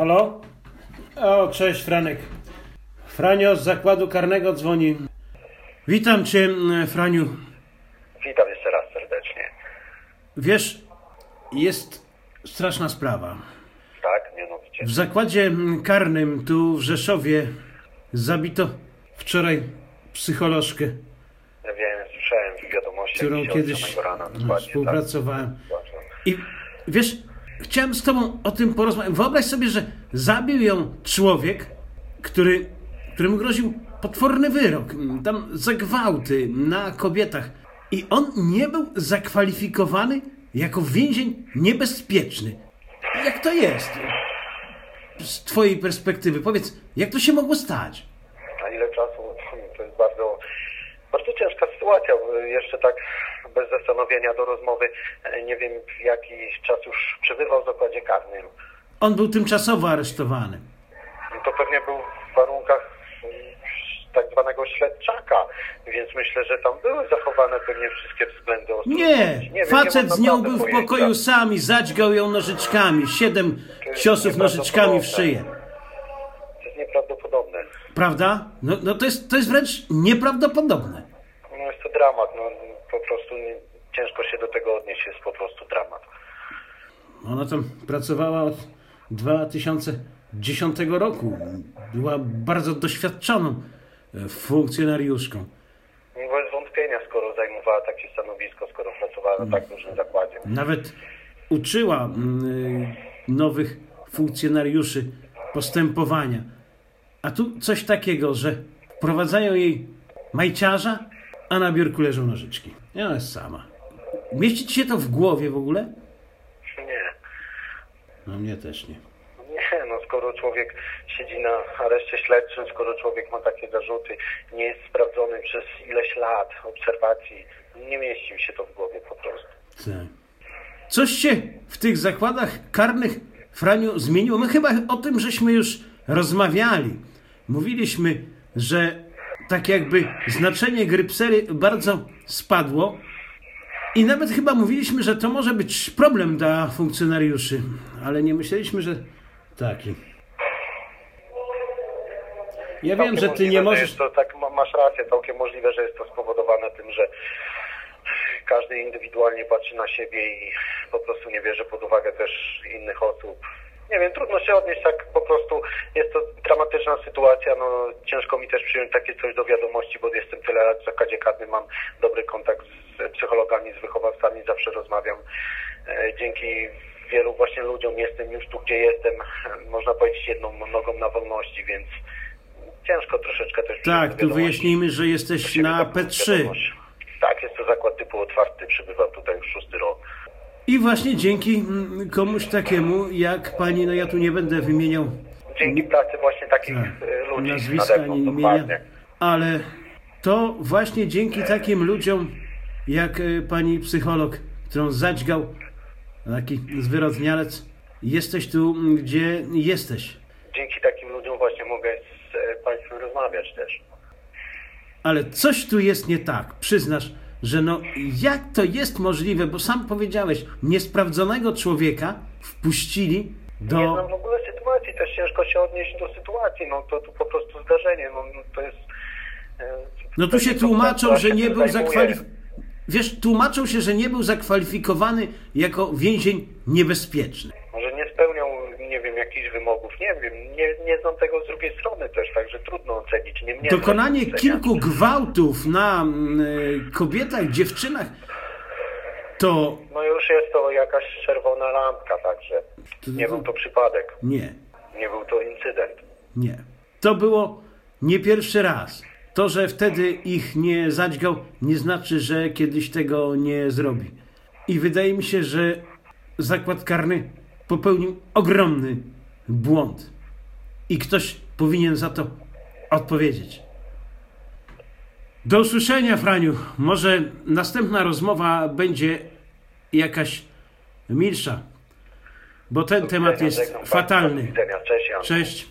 Halo? O, cześć Franek. Franio z zakładu karnego dzwoni. Witam cię, Franiu. Witam jeszcze raz serdecznie. Wiesz, jest straszna sprawa. Tak, mianowicie. W zakładzie karnym tu w Rzeszowie zabito wczoraj psycholożkę, Ja wiem, słyszałem w wiadomościach, którą kiedyś rana, współpracowałem. Tak. I wiesz, chciałem z tobą o tym porozmawiać. Wyobraź sobie, że zabił ją człowiek, któremu groził potworny wyrok. Tam za gwałty na kobietach. I on nie był zakwalifikowany jako więzień niebezpieczny. Jak to jest? Z twojej perspektywy, powiedz, jak to się mogło stać? Na ile czasu? To jest bardzo, bardzo ciężka sytuacja. Jeszcze tak bez zastanowienia do rozmowy. Nie wiem, jaki czas już przebywał w zakładzie karnym. On był tymczasowo aresztowany. To pewnie był w warunkach tak zwanego śledczaka, więc myślę, że tam były zachowane pewnie wszystkie względy ostrożności. Nie, facet z nią był w pokoju sam i zadźgał ją nożyczkami. 7 ciosów nożyczkami w szyję. To jest nieprawdopodobne. Prawda? No to jest wręcz nieprawdopodobne. No jest to dramat, po prostu ciężko się do tego odnieść, jest po prostu dramat. Ona tam pracowała od 2010 roku. Była bardzo doświadczoną funkcjonariuszką. Bez wątpienia, skoro zajmowała takie stanowisko, skoro pracowała na tak dużym zakładzie. Nawet uczyła nowych funkcjonariuszy postępowania. A tu coś takiego, że wprowadzają jej majciarza, a na biurku leżą nożyczki. I ona jest sama. Mieści ci się to w głowie w ogóle? Nie. No mnie też nie. Nie, skoro człowiek siedzi na areszcie śledczym, skoro człowiek ma takie zarzuty, nie jest sprawdzony przez ileś lat obserwacji, nie mieści mi się to w głowie po prostu. Tak. Coś się w tych zakładach karnych, Franiu, zmieniło? My chyba o tym żeśmy już rozmawiali. Mówiliśmy, że tak jakby znaczenie grypsery bardzo spadło i nawet chyba mówiliśmy, że to może być problem dla funkcjonariuszy, ale nie myśleliśmy, że taki. Ja wiem, że ty nie możesz... Masz rację, całkiem możliwe, że jest to spowodowane tym, że każdy indywidualnie patrzy na siebie i po prostu nie bierze pod uwagę też innych osób. Nie wiem, trudno się odnieść, tak po prostu jest to dramatyczna sytuacja, ciężko mi też przyjąć takie coś do wiadomości, bo jestem tyle lat w zakładzie karnym, mam dobry kontakt z psychologami, z wychowawcami, zawsze rozmawiam. Dzięki wielu właśnie ludziom jestem już tu, gdzie jestem, można powiedzieć, jedną nogą na wolności, więc ciężko troszeczkę też... Tak, tu wyjaśnijmy, że jesteś na P3. Tak, jest to zakład typu otwarty, przybywam tutaj już 6. rok. I właśnie dzięki komuś takiemu jak pani, ja tu nie będę wymieniał... Dzięki pracy właśnie takich ludzi. Nazwiska, ani imienia, ale to właśnie dzięki takim ludziom jak pani psycholog, którą zadźgał taki zwyrodnialec, jesteś tu, gdzie jesteś. Dzięki takim ludziom właśnie mogę z państwem rozmawiać też. Ale coś tu jest nie tak. Przyznasz, że jak to jest możliwe, bo sam powiedziałeś, niesprawdzonego człowieka wpuścili do... Nie znam w ogóle sytuacji, też ciężko się odnieść do sytuacji, to po prostu zdarzenie, to jest... tu się tłumaczą, że nie był tłumaczą się, że nie był zakwalifikowany jako więzień niebezpieczny. Może nie spełniał, nie wiem, jakichś wymogów, nie wiem, nie znam tego z drugiej strony też, także trudno ocenić. Dokonanie kilku gwałtów na kobietach, dziewczynach, to... już jest to jakaś czerwona lampka, także nie był to przypadek. Nie. Nie był to incydent. Nie. To było nie pierwszy raz. To, że wtedy ich nie zadźgał, nie znaczy, że kiedyś tego nie zrobi. I wydaje mi się, że zakład karny popełnił ogromny błąd. I ktoś powinien za to odpowiedzieć. Do usłyszenia, Franiu. Może następna rozmowa będzie jakaś milsza, bo ten temat jest fatalny. Cześć. Cześć.